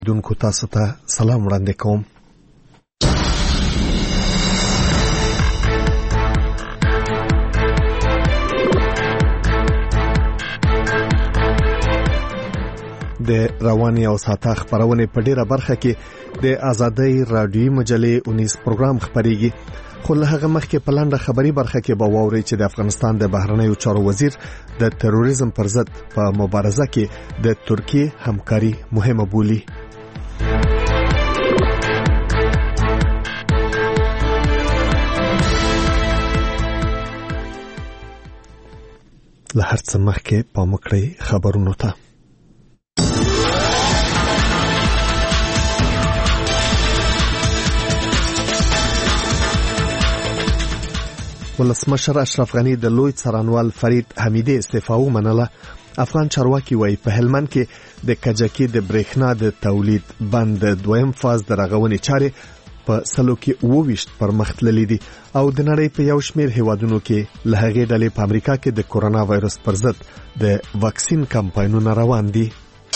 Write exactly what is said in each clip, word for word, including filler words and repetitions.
دونکو تاسو ته سلام وړاندې کوم. د رواني او ساته خبرونه په ډیره برخه کې د آزادۍ رادیوي مجلې اونیس پروګرام خبريږي. خو له هغه مخکې په لاندې خبري برخه کې به واوري چې د افغانستان د بهرنیو چارو وزیر د تروریزم پر ضد په مبارزه کې د ترکیه همکاري مهمه بولي. له هر څه مخکې پام وکړئ خبرونو ته. ولسمشر اشرف غنی د لوی څارنوال فرید حمیدی استعفا ومنله. افغان چارواکي وایي په هلمند کې د کجکي د برېښنا د تولید بند دویم فاز د رغونې چارې په سلو کې وویشت پر مخ تللې دي او د نړۍ په یو شمېر هیوادونو کې له هغې ډلې په امریکا کې د کورونا وایرس پر ضد د واکسین کمپاینونه روان دي.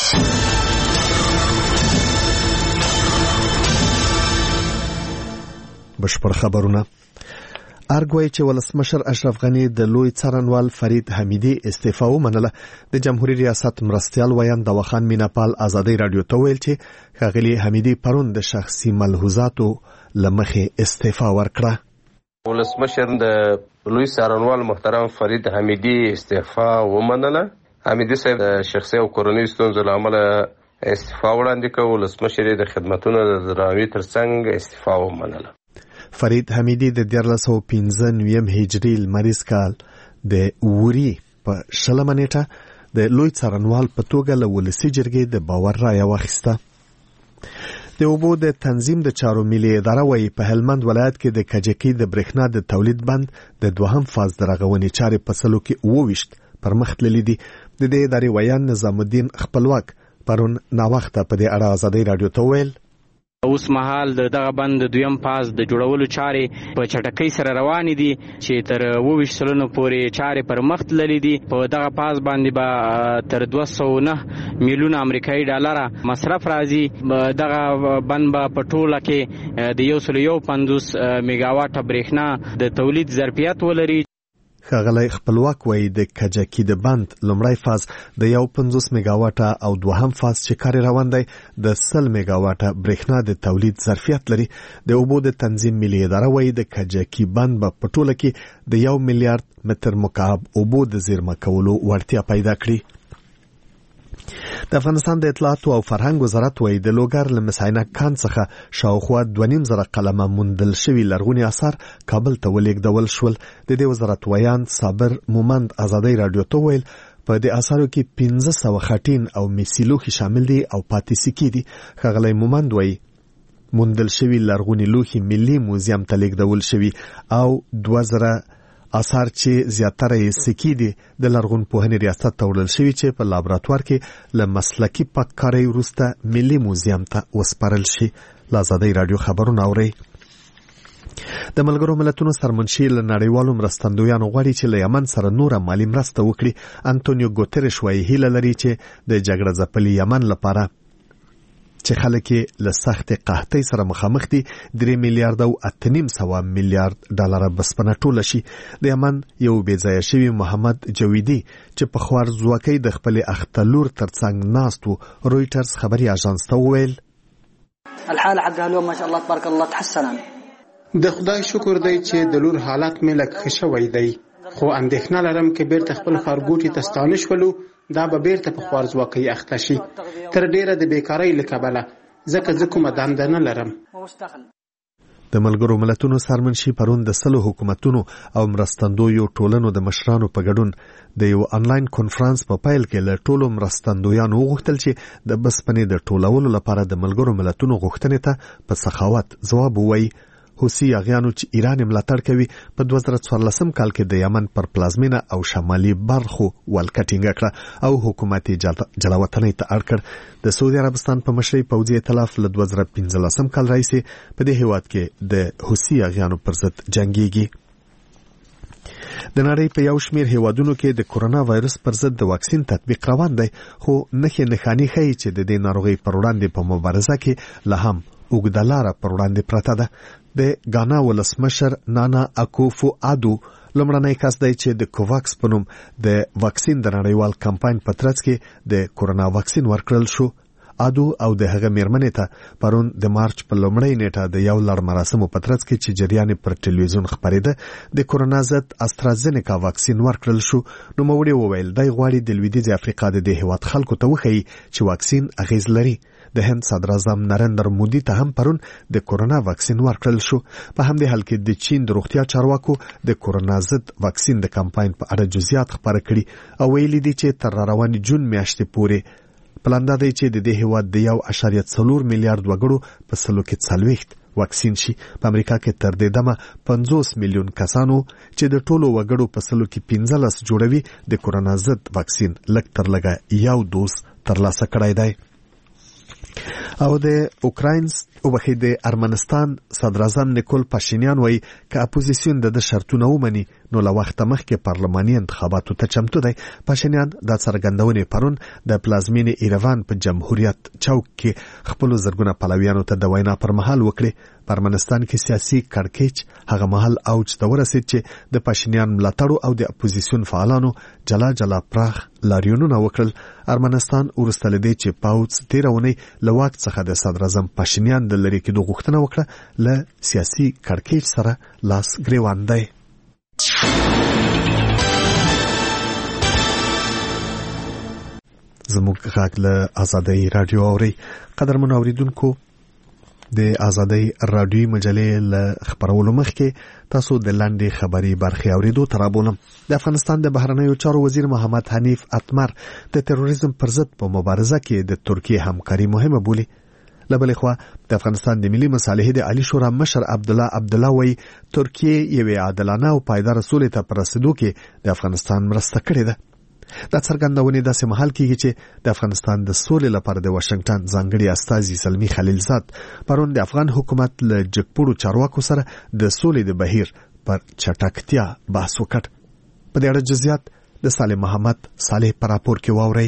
بشپړ خبرونه. ارګوي چې ولسمشر اشرف غنی د لوی څارنوال فرید حمیدی استعفا ومنله. د جمهوریت ریاست مرستيال ویان د وخان میناپال آزادۍ رادیو ته ویل چې خغلی حمیدی پرون د شخصي ملحوظاتو لمخې استعفا ورکړه. ولسمشر د لوی څارنوال محترم فرید حمیدی استعفا ومنله. حمیدی صاحب د شخصي او کورنۍ ستونزو لامل استعفا وړاندې کړ. ولسمشر د خدماتونو د درناوي ترڅنګ استعفا ومنله. فرید حمیدی د دیارلس سوه پنځه نویم هجري لمریز کال د وری په شلمه نیټه د لوی څارنوال په توګه له ولسي جرګې د باور رایه واخیسته. د اوبو د تنظیم د چارو ملي اداره وایي په هلمند ولایت کې د کجکي د برېښنا د تولید بند د دوهم فاز د رغونې چارې په سلو کې وویشت پر مخ تللې دي. د دې ادارې ویان نظام الدین خپلواک پرون ناوخته په دې اړه آزادۍ رادیو ته ویل. اوس مهال د دغه بند دویم پاس د جوړولو چارې په چټکۍ سره روان دي چې تر اوویشت سلنو پورې چارې پر مخ تللې دي. په دغه پاس باندې به تر دوه سوه نه میلیونه امریکایي ډالر مصرف راځي. دغه بند به په ټوله کې د یو سل یو پنځوس میگاواټه برېښنا د تولید ظرفیت ولري. خغلی خپلواک وایي د کجکي د بند لومړی فاز د یو پنځوس میگاواټه او دوهم فاز چې کار روان دی د سل میگاواټه برېښنا د تولید ظرفیت لري. د اوبو د تنظیم ملي اداره وایي د کجکي بند به په ټوله کې د یو میلیارډ متر مکعب اوبو د زیرمه کولو وړتیا پیدا کړي. د افغانستان د اطلاعاتو او فرهنګ وزارت وایي د لوګر له مساینه کان څخه شاوخوا دوه نیم زره قلمه موندل شوي لرغوني اثار کابل ته ولېږدول شول. د دې وزارت ویان صابر مومند آزادۍ رادیو ته ویل په دې اثارو کې پنځه سوه خټین او میسي لوښي شامل دي او پاتې سکې دي. ښاغلی مومند وایي موندل شوي لرغوني لوښي ملي موزیم ته لېږدول شوي او دوه زره اثار چې زیاتره یې سکې دي د لرغون پوهنې ریاست ته وړل شوي چې په لابراتوار کې له مسلکي پاککارۍ وروسته ملي موزیم ته وسپارل شي. له آزادۍ رادیو خبرونه اورئ. د ملګرو ملتونو سرمنشي له نړیوالو مرستندویانو غواړي چې له یمن سره نوره مالي مرسته وکړي. انټونیو ګوتریش وایي هیله لري چې د جګړه ځپلي یمن لپاره چې خلک له سخت قحطۍ سره مخامخ دي درې میلیارډ او اته نیم سوه میلیارډ ډالر بسپنه ټوله شي. د یمن یو بې ځایه شوي محمد جویدي چې په خوارځواکۍ د خپلې اخته لور ترڅنګ ناست و رویټرز خبري اژانس ته وویل الحال حقها اليوم ما شاء الله تبارك الله تحسن. د خدای شکر دی چې د لور حالت مې لږ ښه شوی دی خو اندېښنه لرم چې بیرته خپل ښارګوټي ته ستانه شولو دا به بیرته په خوارځواکۍ اخته شي تر ډیره د بیکارۍ له کبله ځکه زه کومه دنده نه لرم. د ملګرو ملتونو سرمنشي پرون د سلو حکومتونو او مرستندویو ټولنو د مشرانو په ګډون د یو انلاین کنفرانس په پیل کې له ټولو مرستندویانو وغوښتل چې د بسپنې د ټولولو لپاره د ملګرو ملتونو غوښتنې ته په سخاوت ځواب ووایي. حوثي اغیانو چې ایران ملاتړ کوي په دوه زره څوارلسم کال کې د یمن پر پلازمینه او شمالي برخو ولکټینګ کړه او حکومت جلاوطنۍ ته اړ کړ. د سعودي عربستان په مشرۍ پوځي ائتلاف له دوه زره پنځلسم کال راهیسې په دې هیواد کې د حوثي اغیانو پر ضد جنګيږي. د نړۍ په یو شمېر هیوادونو کې د کورونا وایرس پر ضد د واکسین تطبیق روان دی، خو نښې نښانې ښیي چې د دې ناروغۍ پر وړاندې په مبارزه کې لا هم اوږده لاره پر وړاندې پرته ده. د ګانا ولسمشر نانا اکوفو آدو لومړنی کس دی چې د کوواکس په نوم د واکسین د نړیوال کمپاین په ترڅ کې د کورونا واکسین ورکړل شو. آدو او د هغه میرمنې ته پرون د مارچ په لومړۍ نیټه د یو لړ مراسمو په ترڅ کې چې جریان پر ټلویزیون خپرېده د کورونا ضد استرازینیکا واکسین ورکړل شو. نوموړي وویل دی غواړي د لویدیځې افریقا د دې هیواد خلکو ته وښیي چې واکسین اغیز لري. د هند صدر اعظم نریندر مودي ته هم پرون د کورونا واکسین ورکړل شو. په همدې حال کې د چین د روغتیا چارواکو د کورونا ضد واکسین د کمپاین په اړه جزئیات خپاره کړي او ویلي دي چې تر راروانې جون میاشتې پورې پلان دی چې د دې هیواد د یو اعشاریه څلور میلیارډ وګړو په سلو کې څلوېښت واکسین شي. په امریکا کې تر دې دمه پنځوس میلیون کسانو چې د ټولو وګړو په سلو کې پنځلس جوړوي د کورونا ضد واکسین لږ تر لږه یو دوز ترلاسه کړی دی. او د اوکراین او بخې د ارمنستان صدر اعظم نیکول پاشینیان وایي که اپوزیسیون د شرطونه ومني نو له وخته مخکې پارلماني انتخاباتو ته چمتو دی. پاشینیان دا څرګندونې پرون د پلازمینې ایروان په جمهوریت چوک کې خپلو زرګونه پلویانو ته د وینا پر مهال وکړې. په ارمنستان کې سیاسي کړکېچ هغه مهال اوج ته ورسېد چې د پاشینیان ملاتړو او د اپوزیسیون فعالانو جلا جلا پراخ لاریونونه وکړل. ارمنستان وروسته له دې چې پاوڅ تېره اونۍ له واک څخه د صدر اعظم پاشینیان د لرې کېدو غوښتنه وکړه له سیاسي کړکېچ سره لاس ګریوان دی. زموږ غږ له آزادۍ راډیو اورئ. قدرمنو اورېدونکو، د آزادۍ راډیوي مجلې له خپرولو مخکې تاسو د لاندې خبري برخې اورېدو ته رابولم. د افغانستان د بهرنیو چارو وزیر محمد حنیف اتمر د تروریزم پر ضد په مبارزه کې د ترکیې همکاري مهمه بولي. له بلې خوا د افغانستان د ملي مصالحې د عالی شورا مشر عبدالله عبدالله وایي ترکیې یوې عادلانه او پایداره سولې ته په رسېدو کې د افغانستان مرسته کړې ده. دا څرګندونې داسې مهال کېږي چې د افغانستان د سولې لپاره د واشنګټن ځانګړي استازي زلمي خلیلزاد پرون د افغان حکومت له جګپوړو چارواکو سره د سولې د بهیر پر چټکتیا بحث وکړ. په دې اړه جزئیات د صالح محمد صالح په راپور کې واورئ.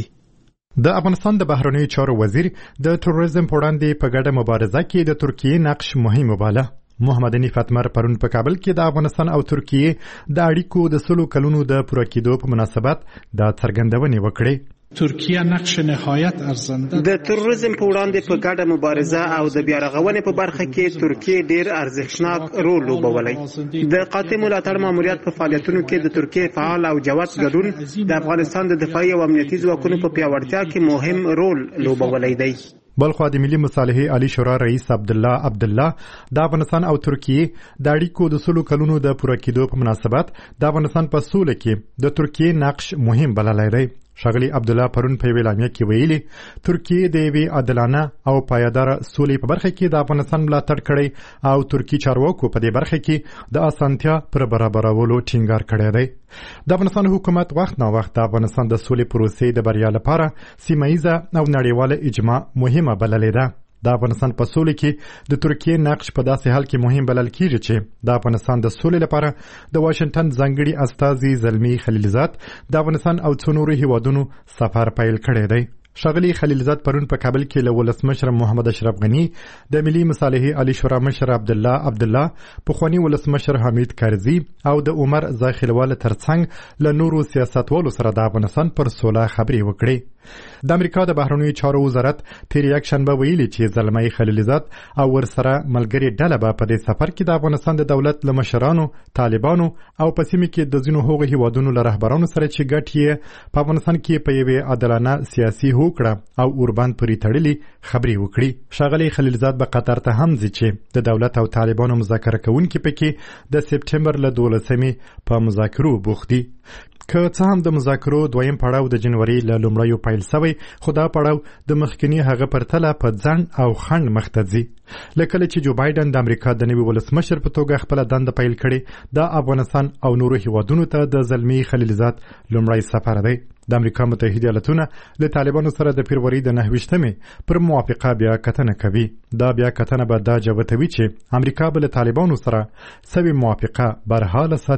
د افغانستان د بهرنیو چارو وزیر د تروریزم په وړاندې په ګډه مبارزه کې د ترکیې نقش مهم وباله. محمد حنیف اتمر پرون په کابل کې د افغانستان او ترکیې د اړیکو د سلو کلونو د پوره کېدو په مناسبت دا څرګندونې وکړې. ترکیه نقش نهایت ارزنده د تروریزم په وړاندې په ګډه مبارزه او د بیا رغونې په برخه کې ترکیه ډیر ارزښتناک رول لوبولی. د قاطع ملاتړ ماموریت په فعالیتونو کې د ترکیه فعال او جوت ګډون د افغانستان د دفاعي او امنیتي ځواکونو په پیاوړتیا کې مهم رول لوبولی دی. بلخوا د ملي مصالحې عالی شورا رئیس عبدالله عبدالله د افغانستان او ترکیې د اړیکو د سلو کلونو د پوره کېدو په مناسبت د افغانستان په سوله کې د ترکیې نقش مهم بللی دی. ښاغلي عبدالله پرون په یوې اعلامیه کې ویلي ترکیې د یوې عادلانه او پایداره سولې په برخه کې د افغانستان ملاتړ کړی او ترکي چارواکو په دې برخه کې د اسانتیا پر برابرولو ټینګار کړی دی. د افغانستان حکومت وخت نا وخت د افغانستان د سولې پروسې د بریا لپاره سیمه ییزه او نړیواله اجماع مهمه بللې ده. د افغانستان په سولې کې د ترکیې نقش په داسې حال کې مهم بلل کېږي چې د افغانستان د سولې لپاره د واشنګټن ځانګړي استازي زلمي خلیلزاد د افغانستان او څو نورو هیوادونو سفر پیل کړی دی. ښاغلي خلیلزاد پرون په کابل کې له ولسمشر محمد اشرف غني د ملي مصالحې عالی شورا مشر عبدالله عبدالله پخواني ولسمشر حمید کرزي او د عمر زاخیلواله ترڅنګ له نورو سیاستوالو سره د افغانستان پر سوله خبرې وکړې. د امریکا د بهرنیو چارو وزارت تیر یک شنبه ویلي چې زلمي خلیلزاد او ورسره ملګري ډله به په دې سفر کې د افغانستان د دولت له مشرانو، طالبانو او په سیمه کې د ځینو هغو هیوادونو له رهبرانو سره چې ګډ یې په افغانستان کې په یوې عادلانه سیاسي هوکړه او اوربند پورې تړلي خبرې وکړي. ښاغلي خلیلزاد به قطر ته هم ځي چې د دولت او طالبانو مذاکره کوونکي پکې د سپټمبر له دولسمې په مذاکرو بوخت دي. که څه هم د مذاکرو دویم پړاو د جنوري له لومړیو پیل شوی، خو دا پړاو د مخکني هغه پرتله په ځنډ او خنډ مخ ته ځي. له کله چې جو بایدن د امریکا د نوي ولسمشر په توګه خپله دنده پیل کړې، د افغانستان او نورو هیوادونو ته د زلمي خلیلزاد لومړی سفر دی. د امریکا متحده ایالتونه له طالبانو سره د فبروري د نهه ویشتمې پر موافقه بیا کتنه کوي. دا بیا کتنه به دا جوتوي چې امریکا به له طالبانو سره سوي موافقه برحاله ساتي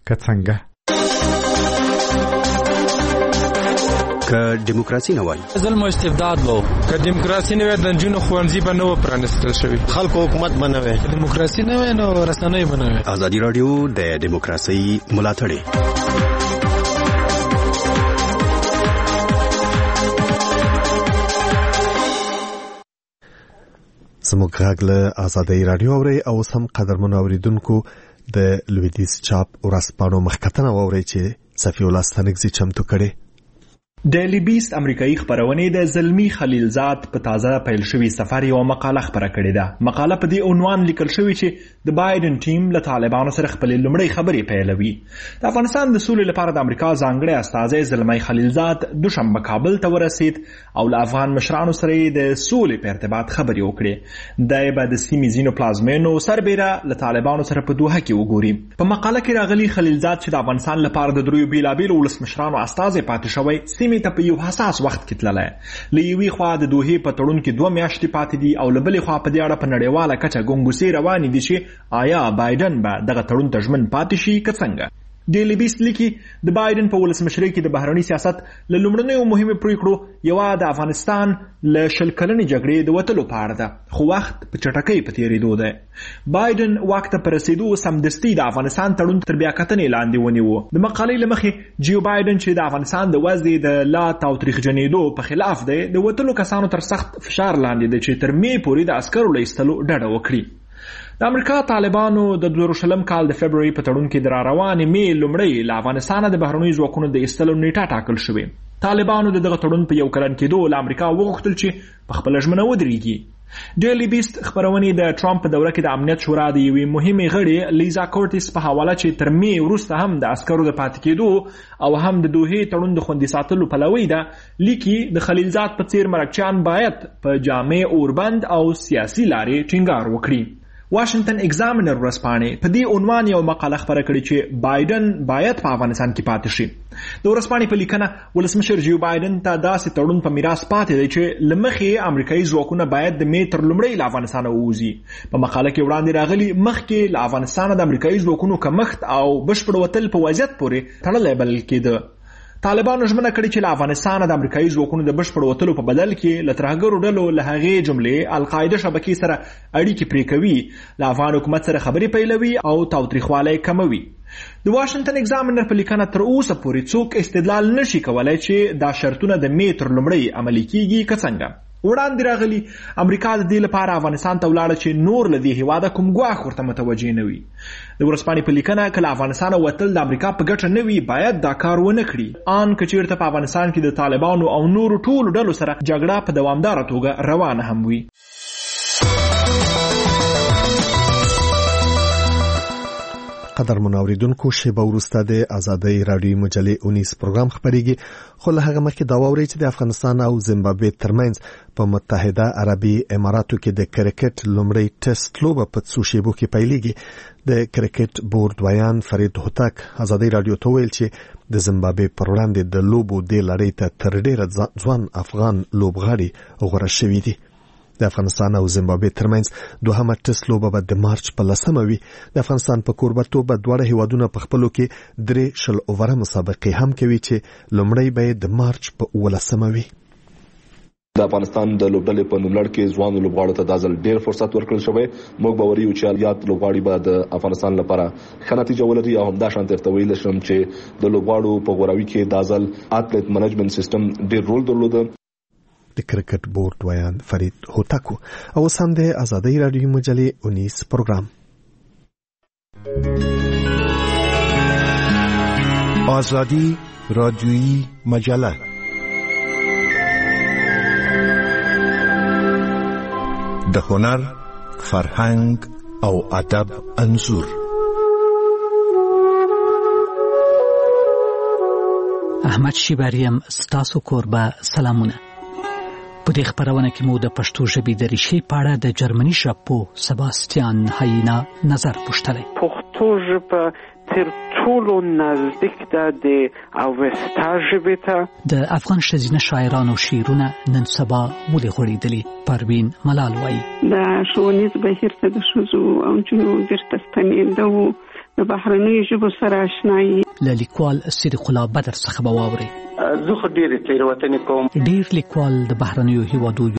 که څنګه که دیموکراسي نه وای ظلم او استبداد وو که دیموکراسي نه وای د جنونو خوانزي به نو پرانستل شوی خلکو حکومت بنوي دیموکراسي نه وای نو رسنۍ بنوي ازادي رادیو د دیموکراسي ملاتړ زموږ غږ له ازادي رادیو اوري او سم قدرمن اوریدونکو د لویدیز چاپ ورسپانو مخکتنه اوري چې صفی الله ستنګزي چمتو کړي. ډیلی بیست امریکایي خبرونه د زلمی خلیلزاد په تازه پیل شوی سفر یو مقاله خبره کړې ده. مقاله په دې عنوان لیکل شوی چې د بایدن ټیم له طالبانو سره خپل لومړی خبرې پیلوي. د افغانستان د سولې لپاره د امریکا ځانګړی استازی زلمی خلیلزاد دوشنبه کابل ته ورسید او له افغان مشرانو سره د سولې په ارتباط خبرې وکړې. د به د سیمې ځینو پلازمینو سربېره له طالبانو سره په دوحه کې وګوري. په مقاله کې راغلي خلیلزاد چې د افغانستان لپاره د دریو بیلابیلو ولسمشرانو استازی پاتې شوی سیمې ته په یو حساس وخت کې تللی. له یوې خوا د دوحې په تړون کې دوه میاشتې پاتې دي او له بلې خوا په دې اړه په نړیواله کچه ګنګوسې روانې دي چې آیا بایدن به دغه تړون ته ژمن پاتې شي که څنګه. ډیلی بیست لیکي د بایدن په ولسمشرۍ کې د بهرني سیاست له لومړنیو مهمو پریکړو یوه د افغانستان له شل کلنې جګړې د وتلو په اړه ده، خو وخت په چټکۍ په تېرېدو دی. بایدن واک ته په رسېدو سمدستي د افغانستان تړون تر بیاکتنې لاندې ونیو. د مقالې له مخې جیو بایدن چې د افغانستان د وضع د لا تاوتریخجنېدو په خلاف دی د وتلو کسانو تر سخت فشار لاندې دی چې تر مې پورې د عسکرو له ایستلو ډډه وکړي. د امریکا طالبانو د دوه زره کال د فبروري په تړون کې د راروانې مې لومړی له افغانستانه د بهرنیو ځواکونو د ایستلو نیټه ټاکل شوې. طالبانو د دغه تړون په یو کلن کېدو له امریکا وغوښتل چې په خپله ژمنه ودرېږي. ډیلی بیست خبرونې د ټرمپ په دوره کې د امنیت شورا د یوې مهمې غړي لیزا کورټیس په حواله چې تر مې وروسته هم د عسکرو د پاتې کېدو او هم د دوحې تړون د خوندي ساتلو پلوی ده، لیکي د خلیلزاد په څیر مرکچیان باید په جامع اوربند او سیاسي لارې ټینګار وکړي. واشنگټن ایگزامینر ورځپاڼې په دې عنوان یو مقاله خبره کړې چې بایدن باید په افغانستان کې پاتې شي. د ورځپاڼې په لیکنه ولسمشر جیو بایدن ته داسې تړون په میراث پاتې دی چې له مخې امریکایي ځواکونه باید د مې تر لومړۍ له افغانستانه ووځي. په مقاله کې وړاندې راغلي مخکې له افغانستانه د امریکایي ځواکونو کمښت او بشپړ وتل په وضعیت پورې تړلی بلل کېده. طالبانو ژمنه کړې چې له افغانستانه د امریکایي ځواکونو د بشپړ وتلو په بدل کې له ترهګرو ډلو له هغې جملې القاعده شبکې سره اړیکې پرې کوي، له افغان حکومت سره خبرې پیلوي او تاوتریخوالی کموي. د واشنگټن ایگزامینر په لیکنه تر اوسه پورې څوک استدلال نشي کولی چې دا شرطونه د مې تر لومړۍ عملي کیږي که څنګه. وړاندې راغلي امریکا د دې لپاره افغانستان ته ولاړه چې نور له دې هېواده کوم ګواښ ورته متوجه نه وي. د ورځپاڼې په لیکنه که له افغانستانه وتل د امریکا په ګټه نه وي باید دا کار ونه کړي، ان که چېرته په افغانستان کې د طالبانو او نورو ټولو ډلو سره جګړه په دوامداره توګه روانه هم وي. قدر منوریدونکو شیبه وروسته د ازادي رادیو مجلې اونیس پروګرام خبرېږي، خو له هغه مخکې دا واورئ چې د افغانستان او زیمبابوې ترمنځ په متحده عربي اماراتو کې د کرکټ لومړی ټیسټ لوبه په څو شیبو کې پیلېږي. د کرکټ بورډ ویان فرید هوتک ازادي رادیو ته ویل چې د زیمبابوې پر وړاندې د لوبو دې لړۍ ته تر ډېره ځوان افغان لوبغاړي غوره شوي دي. د افغانستان او زیمبابوې ترمنځ دوهمه ټیسټ لوبه به د مارچ په لسمه وي. د افغانستان په کوربتوب به دواړه هیوادونه په خپلو کې درې شل اووره مسابقې هم کوي چې لومړی به د مارچ په اوولسمه وي. د افغانستان د لوبډلې په نوملړ کې ځوانو لوبغاړو ته د ځل ډېر فرصت ورکړل شوی. موږ باوري یو چې یاد لوبغاړي به د افغانستان لپاره ښه نتیجه ولري او همدا شان درته ویلی شم چې د لوبغاړو په غوراوي کې د ځل اتلیت منیجمنت سیستم ډېر رول درلوده. د کرکټ بورډ ویان فرید هوتکو. او سم د ازادي رادیو مجلې اونیس پروګرام. آزادی رادیویی مجله د هنر، فرهنګ او ادب انځور. احمد شیباریم ستاسو کوربه سلامونه. په دې خبرونه کې مو د پښتو ژبې د ریښې په اړه د جرمني ژبپوه سباستیان هاینا نظر پوښتلی. پښتو ژبه تر ټولو نزدیک ده د اوستا ژبې ته. د افغان ښځینه شاعرانو شعرونه نن سبا ولې غوړېدلي؟ پروین ملال وایي د ښوونیز بهیر ته د ښځو او نجونو بیرته ستنېدو د بهرنیو ژبو سره آشنایي. له لیکوال صدیق الله بدر څخه به واورئ. زه خو ډېرې تېروتنې کوم. ډېر لیکوال د بهرنیو هیوادو